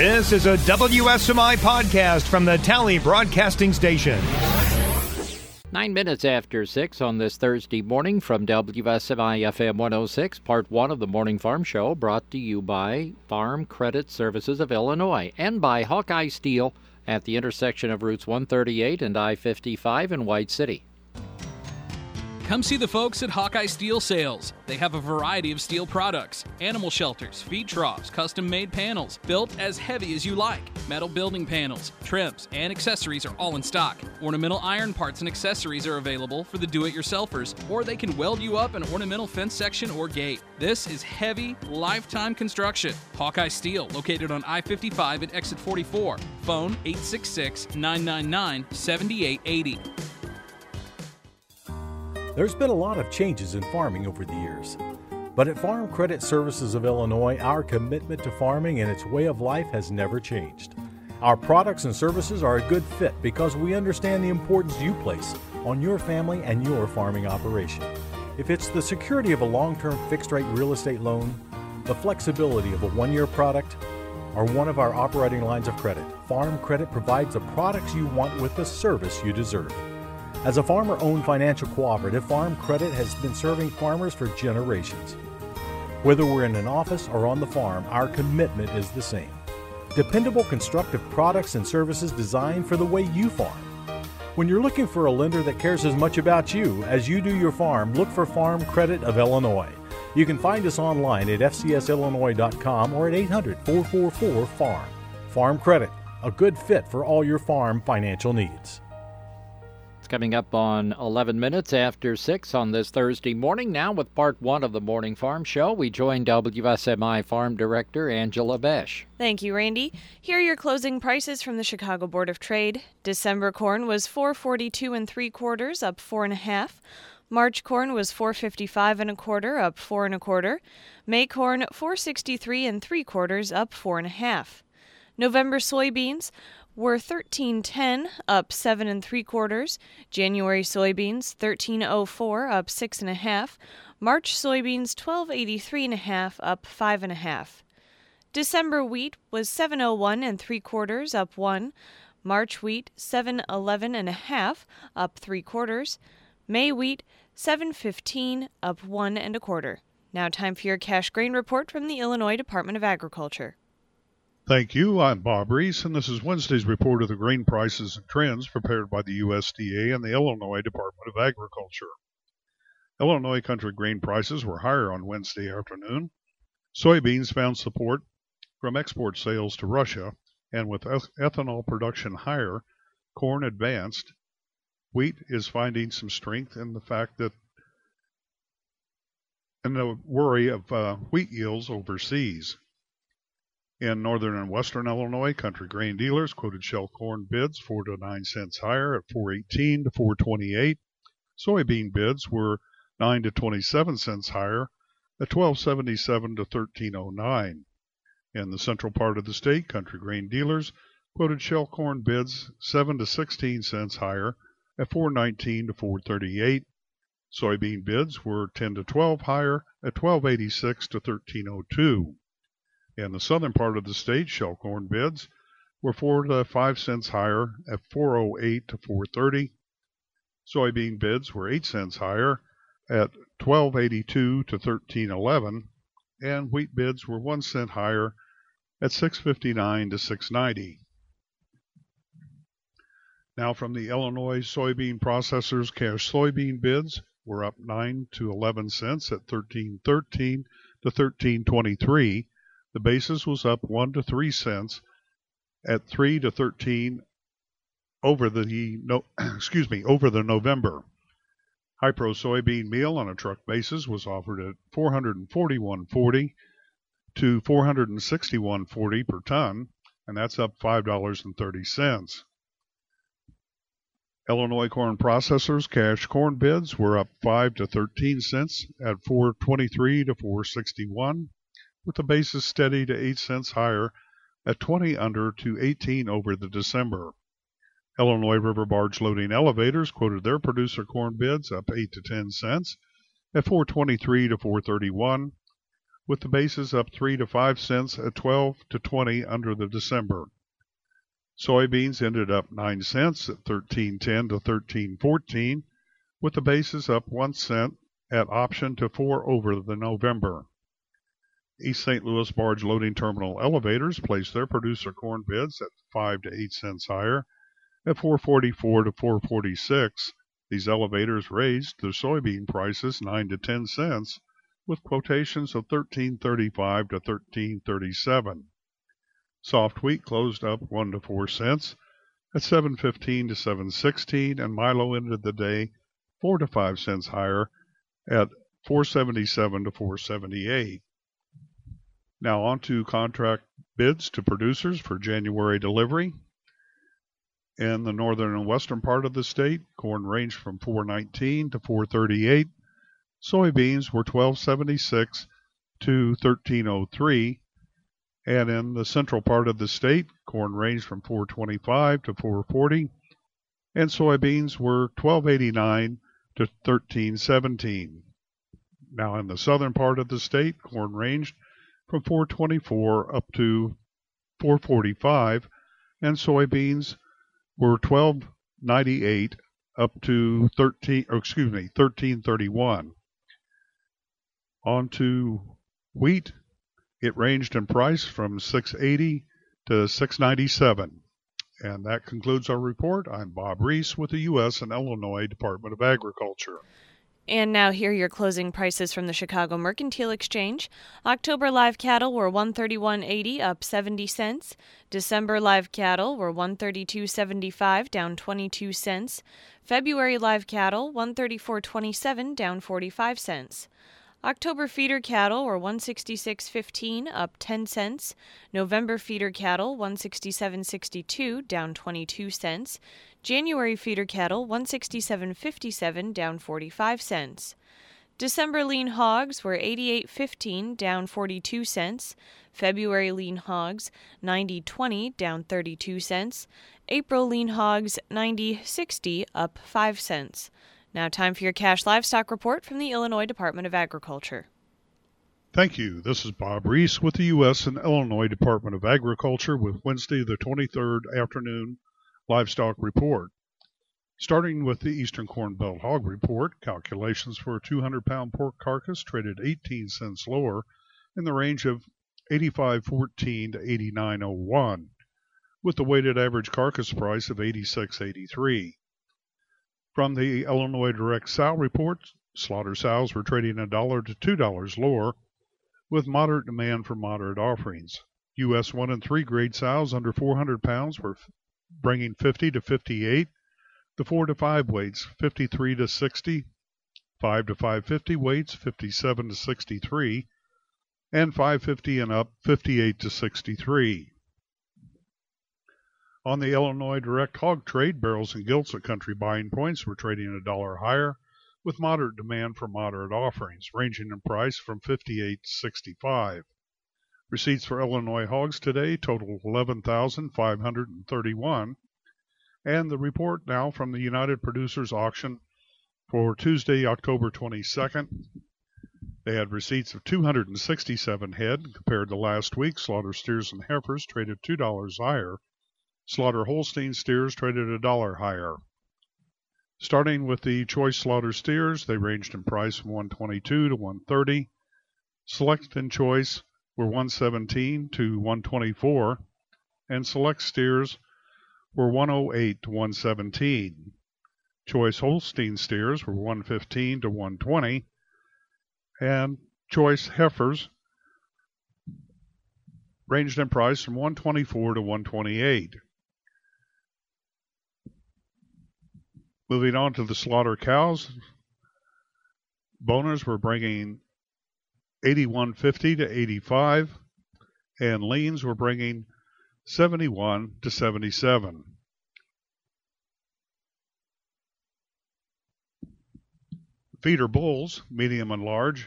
This is a WSMI podcast from the Tally Broadcasting Station. 9 minutes after 6 on this Thursday morning from WSMI FM 106, part 1 of the Morning Farm Show, brought to you by Farm Credit Services of Illinois and by Hawkeye Steel at the intersection of Routes 138 and I-55 in White City. Come see the folks at Hawkeye Steel Sales. They have a variety of steel products, animal shelters, feed troughs, custom-made panels, built as heavy as you like. Metal building panels, trims, and accessories are all in stock. Ornamental iron parts and accessories are available for the do-it-yourselfers, or they can weld you up an ornamental fence section or gate. This is heavy, lifetime construction. Hawkeye Steel, located on I-55 at exit 44. Phone 866-999-7880. There's been a lot of changes in farming over the years. But at Farm Credit Services of Illinois, our commitment to farming and its way of life has never changed. Our products and services are a good fit because we understand the importance you place on your family and your farming operation. If it's the security of a long-term fixed-rate real estate loan, the flexibility of a one-year product, or one of our operating lines of credit, Farm Credit provides the products you want with the service you deserve. As a farmer-owned financial cooperative, Farm Credit has been serving farmers for generations. Whether we're in an office or on the farm, our commitment is the same. Dependable, constructive products and services designed for the way you farm. When you're looking for a lender that cares as much about you as you do your farm, look for Farm Credit of Illinois. You can find us online at fcsillinois.com or at 800-444-FARM. Farm Credit, a good fit for all your farm financial needs. Coming up on 11 minutes after 6 on this Thursday morning. Now with part 1 of the Morning Farm Show, we join WSMI Farm Director Angela Besch. Thank you, Randy. Here are your closing prices from the Chicago Board of Trade. December corn was $4.42 3/4, up 4.5. March corn was $4.55 1/4, up 4 1/4. May corn $4.63 3/4, up 4.5. November soybeans were $13.10, up 7 3/4. January soybeans $13.04, up 6.5. March soybeans $12.83 1/2, up 5.5. December wheat was $7.01 3/4, up 1. March wheat $7.11 1/2, up 3/4. May wheat $7.15, up 1 1/4. Now time for your cash grain report from the Illinois Department of Agriculture. Thank you. I'm Bob Reese, and this is Wednesday's report of the grain prices and trends prepared by the USDA and the Illinois Department of Agriculture. Illinois country grain prices were higher on Wednesday afternoon. Soybeans found support from export sales to Russia, and with ethanol production higher, corn advanced. Wheat is finding some strength in the fact that, and the worry of wheat yields overseas. In northern and western Illinois, country grain dealers quoted shell corn bids 4 to 9 cents higher at $4.18 to $4.28. Soybean bids were 9 to 27 cents higher at $12.77 to $13.09. In the central part of the state, country grain dealers quoted shell corn bids 7 to 16 cents higher at $4.19 to $4.38. Soybean bids were 10 to 12 higher at $12.86 to $13.02. In the southern part of the state, shell corn bids were 4 to 5 cents higher at $4.08 to $4.30. Soybean bids were 8 cents higher at $12.82 to $13.11, and wheat bids were 1 cent higher at $6.59 to $6.90. Now from the Illinois soybean processors, cash soybean bids were up 9 to 11 cents at $13.13 to $13.23. The basis was up 1 to 3 cents at 3 to 13 over the November. High-Pro soybean meal on a truck basis was offered at $441.40 to $461.40 per ton, and that's up $5.30. Illinois corn processors cash corn bids were up 5 to 13 cents at $4.23 to $4.61. With the basis steady to 8 cents higher at 20 under to 18 over the December. Illinois river barge loading elevators quoted their producer corn bids up 8 to 10 cents at $4.23 to $4.31, with the basis up 3 to 5 cents at 12 to 20 under the December. Soybeans ended up 9 cents at 13.10 to 13.14, with the basis up 1 cent at option to 4 over the November. East St. Louis barge loading terminal elevators placed their producer corn bids at 5 to 8 cents higher at 4.44 to 4.46. These elevators raised their soybean prices 9 to 10 cents, with quotations of 13.35 to 13.37. Soft wheat closed up 1 to 4 cents at 7.15 to 7.16, and Milo ended the day 4 to 5 cents higher at 4.77 to 4.78. Now on to contract bids to producers for January delivery. In the northern and western part of the state, corn ranged from 4.19 to 4.38. Soybeans were 12.76 to 13.03. And in the central part of the state, corn ranged from 4.25 to 4.40. And soybeans were 12.89 to 13.17. Now in the southern part of the state, corn ranged from 4.24 up to 4.45. And soybeans were 12.98 up to 13.31. On to wheat. It ranged in price from 6.80 to 6.97. And that concludes our report. I'm Bob Reese with the U.S. and Illinois Department of Agriculture. And now here are your closing prices from the Chicago Mercantile Exchange. October live cattle were $131.80, up 70 cents. December live cattle were $132.75, down 22 cents. February live cattle $134.27, down 45 cents. October feeder cattle were $166.15, up 10 cents. November feeder cattle $167.62, down 22 cents. January feeder cattle $167.57, down 45 cents. December lean hogs were $88.15, down 42 cents. February lean hogs $90.20, down 32 cents. April lean hogs $90.60, up 5 cents. Now time for your cash livestock report from the Illinois Department of Agriculture. Thank you. This is Bob Reese with the U.S. and Illinois Department of Agriculture with Wednesday the 23rd afternoon livestock report. Starting with the Eastern Corn Belt Hog Report, calculations for a 200-pound pork carcass traded 18 cents lower in the range of 85.14 to 89.01, with the weighted average carcass price of 86.83. From the Illinois Direct Sow Report, slaughter sows were trading $1 to $2 lower, with moderate demand for moderate offerings. U.S. 1 and 3 grade sows under 400 pounds were bringing 50 to 58. The 4 to 5 weights 53 to 60, 5 to 550 weights 57 to 63, and 550 and up 58 to 63. On the Illinois Direct Hog Trade, barrels and gilts at country buying points were trading $1 higher, with moderate demand for moderate offerings, ranging in price from 58 to 65. Receipts for Illinois hogs today total 11,531. And the report now from the United Producers Auction for Tuesday, October 22nd. They had receipts of 267 head. Compared to last week, slaughter steers and heifers traded $2 higher. Slaughter Holstein steers traded $1 higher. Starting with the choice slaughter steers, they ranged in price from $122 to $130. Select and choice were $117 to $124, and select steers were $108 to $117. Choice Holstein steers were $115 to $120, and choice heifers ranged in price from $124 to $128. Moving on to the slaughter cows, boners were bringing $81.50 to $85, and leans were bringing $71 to $77. Feeder bulls, medium and large,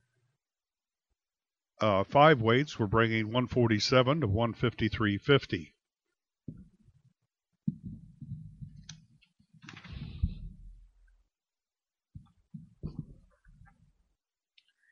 5 weights were bringing $147 to $153.50.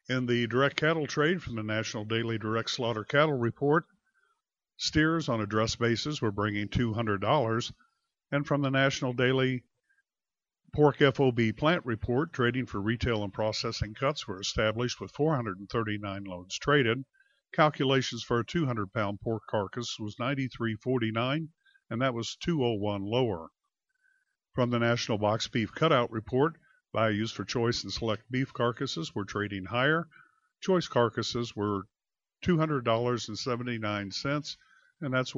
In the direct cattle trade from the National Daily Direct Slaughter Cattle Report, steers on a dress basis were bringing $200, and from the National Daily Pork FOB Plant Report, trading for retail and processing cuts were established with 439 loads traded. Calculations for a 200-pound pork carcass was $93.49, and that was $2.01 lower. From the National Box Beef Cutout Report, values for choice and select beef carcasses were trading higher. Choice carcasses were $200.79, and that's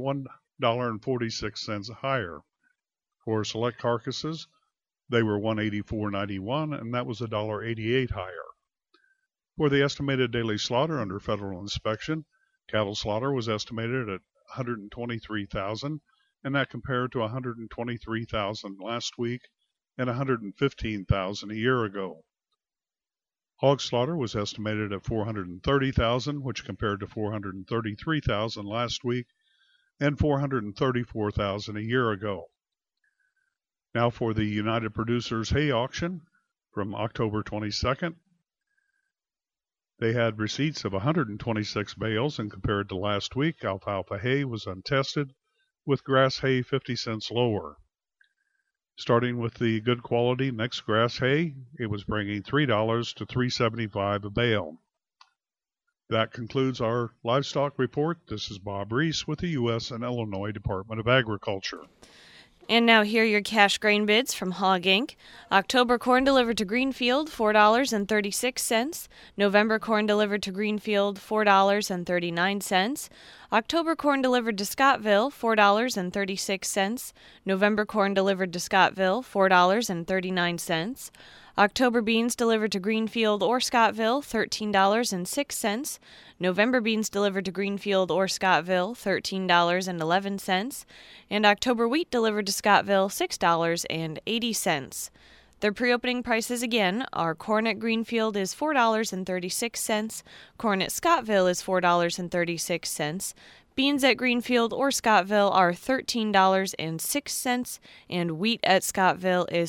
$1.46 higher. For select carcasses, they were $184.91, and that was $1.88 higher. For the estimated daily slaughter under federal inspection, cattle slaughter was estimated at 123,000, and that compared to 123,000 last week and 115,000 a year ago. Hog slaughter was estimated at 430,000, which compared to 433,000 last week and 434,000 a year ago. Now for the United Producers Hay Auction from October 22nd. They had receipts of 126 bales, and compared to last week, alfalfa hay was untested, with grass hay 50 cents lower. Starting with the good quality mixed grass hay, it was bringing $3 to $3.75 a bale. That concludes our livestock report. This is Bob Reese with the U.S. and Illinois Department of Agriculture. And now here are your cash grain bids from Hog Inc. October corn delivered to Greenfield, $4.36. November corn delivered to Greenfield, $4.39. October corn delivered to Scottville, $4.36. November corn delivered to Scottville, $4.39. October beans delivered to Greenfield or Scottville, $13.06. November beans delivered to Greenfield or Scottville, $13.11. And October wheat delivered to Scottville, $6.80. Their pre-opening prices again are corn at Greenfield is $4.36, corn at Scottville is $4.36, beans at Greenfield or Scottville are $13.06, and wheat at Scottville is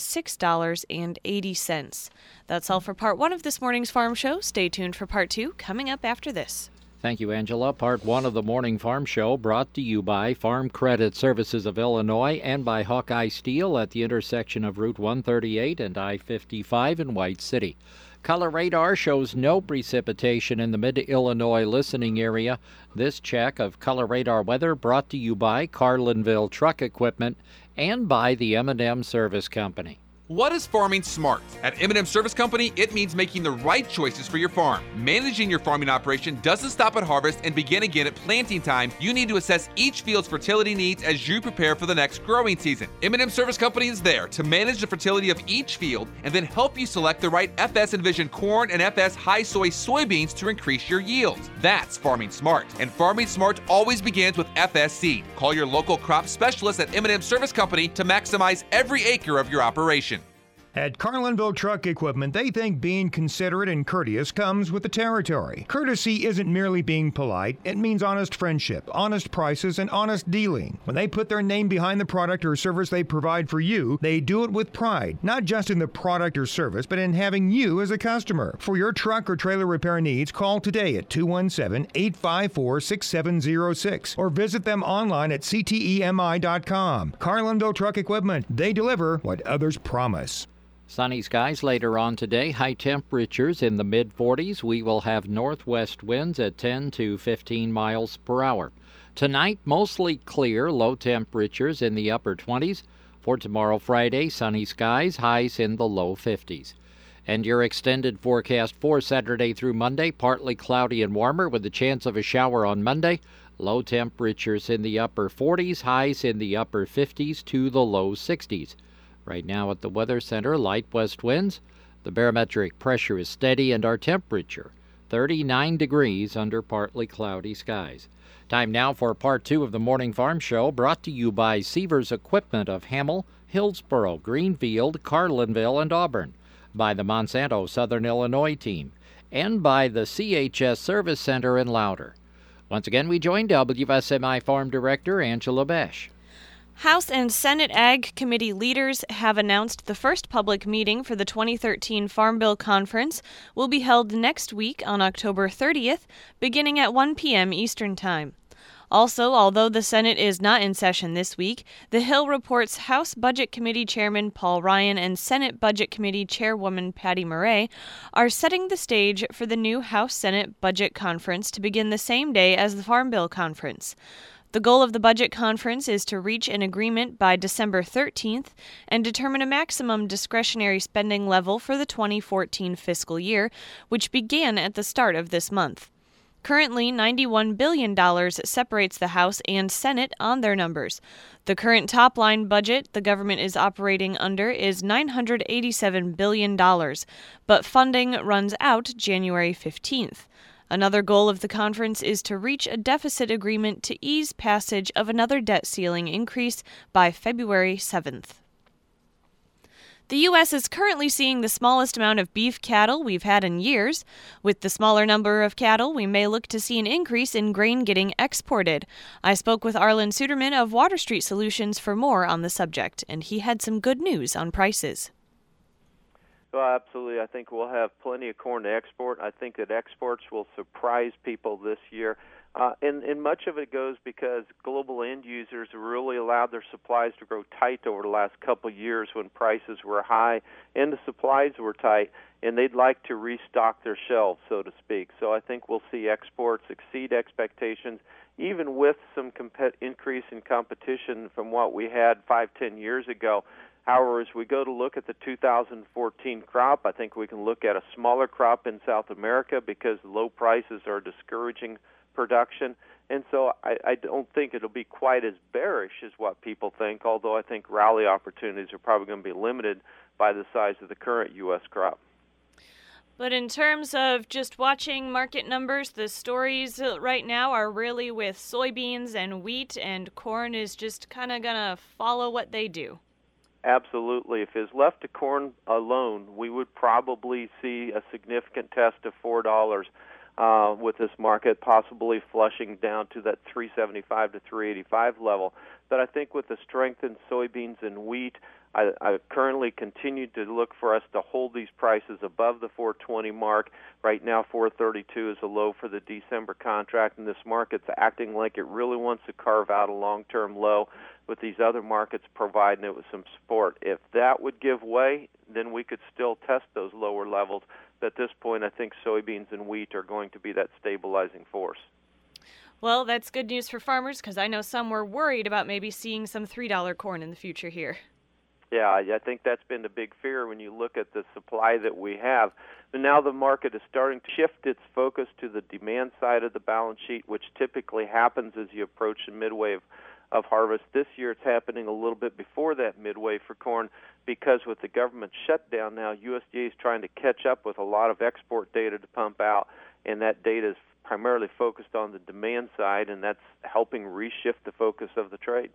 $6.80. That's all for Part 1 of this morning's Farm Show. Stay tuned for Part 2 coming up after this. Thank you, Angela. Part 1 of the Morning Farm Show brought to you by Farm Credit Services of Illinois and by Hawkeye Steel at the intersection of Route 138 and I-55 in White City. Color radar shows no precipitation in the mid-Illinois listening area. This check of color radar weather brought to you by Carlinville Truck Equipment and by the M&M Service Company. What is farming smart? At M&M Service Company, it means making the right choices for your farm. Managing your farming operation doesn't stop at harvest and begin again at planting time. You need to assess each field's fertility needs as you prepare for the next growing season. M&M Service Company is there to manage the fertility of each field and then help you select the right FS Envision corn and FS High Soy soybeans to increase your yields. That's farming smart. And farming smart always begins with FS seed. Call your local crop specialist at M&M Service Company to maximize every acre of your operation. At Carlinville Truck Equipment, they think being considerate and courteous comes with the territory. Courtesy isn't merely being polite, it means honest friendship, honest prices, and honest dealing. When they put their name behind the product or service they provide for you, they do it with pride, not just in the product or service, but in having you as a customer. For your truck or trailer repair needs, call today at 217-854-6706 or visit them online at ctemi.com. Carlinville Truck Equipment, they deliver what others promise. Sunny skies later on today, high temperatures in the mid-40s. We will have northwest winds at 10 to 15 miles per hour. Tonight, mostly clear, low temperatures in the upper 20s. For tomorrow, Friday, sunny skies, highs in the low 50s. And your extended forecast for Saturday through Monday, partly cloudy and warmer with a chance of a shower on Monday. Low temperatures in the upper 40s, highs in the upper 50s to the low 60s. Right now at the Weather Center, light west winds. The barometric pressure is steady and our temperature 39 degrees under partly cloudy skies. Time now for Part 2 of the Morning Farm Show, brought to you by Seavers Equipment of Hamel, Hillsboro, Greenfield, Carlinville, and Auburn, by the Monsanto Southern Illinois team, and by the CHS Service Center in Louder. Once again, we join WSMI Farm Director Angela Besch. House and Senate Ag Committee leaders have announced the first public meeting for the 2013 Farm Bill Conference will be held next week on October 30th, beginning at 1 p.m. Eastern Time. Also, although the Senate is not in session this week, The Hill reports House Budget Committee Chairman Paul Ryan and Senate Budget Committee Chairwoman Patty Murray are setting the stage for the new House-Senate Budget Conference to begin the same day as the Farm Bill Conference. The goal of the budget conference is to reach an agreement by December 13th and determine a maximum discretionary spending level for the 2014 fiscal year, which began at the start of this month. Currently, $91 billion separates the House and Senate on their numbers. The current top-line budget the government is operating under is $987 billion, but funding runs out January 15th. Another goal of the conference is to reach a deficit agreement to ease passage of another debt ceiling increase by February 7th. The U.S. is currently seeing the smallest amount of beef cattle we've had in years. With the smaller number of cattle, we may look to see an increase in grain getting exported. I spoke with Arlen Suderman of Water Street Solutions for more on the subject, and he had some good news on prices. Well, absolutely. I think we'll have plenty of corn to export. I think that exports will surprise people this year. And much of it goes because global end users really allowed their supplies to grow tight over the last couple of years when prices were high and the supplies were tight, and they'd like to restock their shelves, so to speak. So I think we'll see exports exceed expectations, even with some increase in competition from what we had 5-10 years ago. However, as we go to look at the 2014 crop, I think we can look at a smaller crop in South America because low prices are discouraging production. And so I don't think it'll be quite as bearish as what people think, although I think rally opportunities are probably going to be limited by the size of the current U.S. crop. But in terms of just watching market numbers, the stories right now are really with soybeans and wheat, and corn is just kind of going to follow what they do. Absolutely. If it's left to corn alone, we would probably see a significant test of $4 with this market, possibly flushing down to that $3.75 to $3.85 level. But I think with the strength in soybeans and wheat, I currently continue to look for us to hold these prices above the $4.20 mark. Right now, $4.32 is a low for the December contract, and this market's acting like it really wants to carve out a long-term low, with these other markets providing it with some support. If that would give way, then we could still test those lower levels. But at this point, I think soybeans and wheat are going to be that stabilizing force. Well, that's good news for farmers, because I know some were worried about maybe seeing some $3 corn in the future here. Yeah, I think that's been the big fear when you look at the supply that we have. But now the market is starting to shift its focus to the demand side of the balance sheet, which typically happens as you approach the midway of harvest. This year it's happening a little bit before that midway for corn, because with the government shutdown now, USDA is trying to catch up with a lot of export data to pump out, and that data is primarily focused on the demand side, and that's helping reshift the focus of the trade.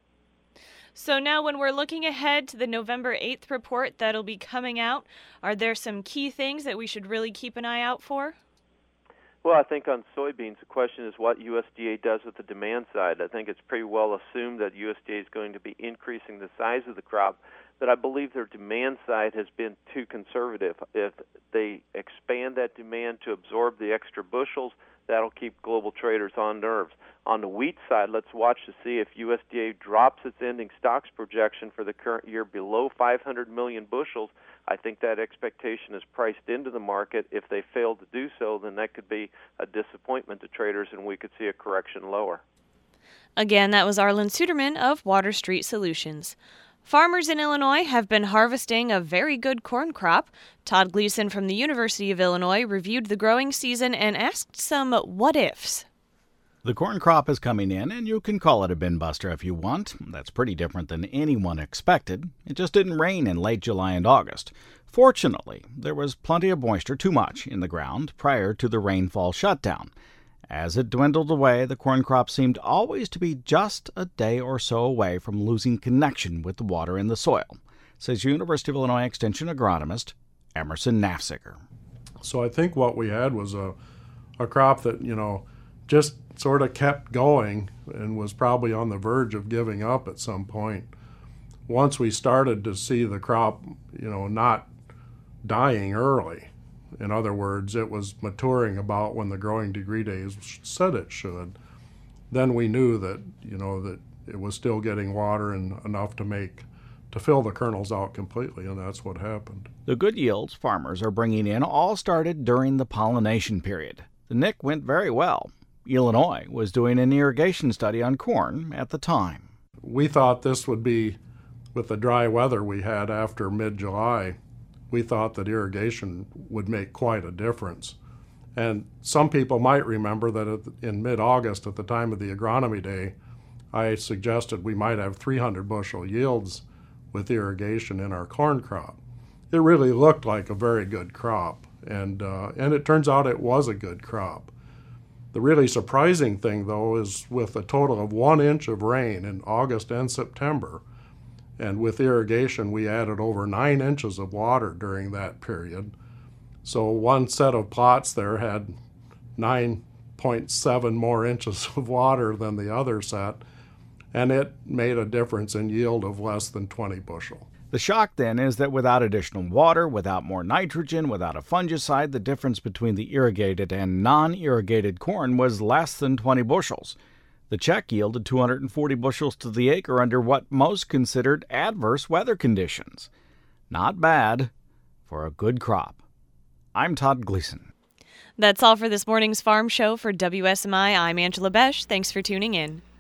So now when we're looking ahead to the November 8th report that'll be coming out, are there some key things that we should really keep an eye out for? Well, I think on soybeans, the question is what USDA does with the demand side. I think it's pretty well assumed that USDA is going to be increasing the size of the crop, but I believe their demand side has been too conservative. If they expand that demand to absorb the extra bushels, that'll keep global traders on nerves. On the wheat side, let's watch to see if USDA drops its ending stocks projection for the current year below 500 million bushels. I think that expectation is priced into the market. If they fail to do so, then that could be a disappointment to traders, and we could see a correction lower. Again, that was Arlen Suderman of Water Street Solutions. Farmers in Illinois have been harvesting a very good corn crop. Todd Gleason from the University of Illinois reviewed the growing season and asked some what-ifs. The corn crop is coming in, and you can call it a bin buster if you want. That's pretty different than anyone expected. It just didn't rain in late July and August. Fortunately, there was plenty of moisture, too much, in the ground prior to the rainfall shutdown. As it dwindled away, the corn crop seemed always to be just a day or so away from losing connection with the water in the soil, says University of Illinois Extension agronomist Emerson Nafziger. So I think what we had was a crop that, just sort of kept going and was probably on the verge of giving up at some point. once we started to see the crop, not dying early, in other words, it was maturing about when the growing degree days said it should, then we knew that, that it was still getting water and enough to fill the kernels out completely, and that's what happened. The good yields farmers are bringing in all started during the pollination period. The NIC went very well. Illinois was doing an irrigation study on corn at the time. We thought this would be, with the dry weather we had after mid-July, we thought that irrigation would make quite a difference. And some people might remember that in mid-August, at the time of the agronomy day, I suggested we might have 300 bushel yields with irrigation in our corn crop. It really looked like a very good crop, and it turns out it was a good crop. The really surprising thing, though, is with a total of 1 inch of rain in August and September, and with irrigation we added over 9 inches of water during that period. So one set of plots there had 9.7 more inches of water than the other set, and it made a difference in yield of less than 20 bushel. The shock then is that without additional water, without more nitrogen, without a fungicide, the difference between the irrigated and non-irrigated corn was less than 20 bushels. The check yielded 240 bushels to the acre under what most considered adverse weather conditions. Not bad for a good crop. I'm Todd Gleason. That's all for this morning's Farm Show. For WSMI, I'm Angela Besch. Thanks for tuning in.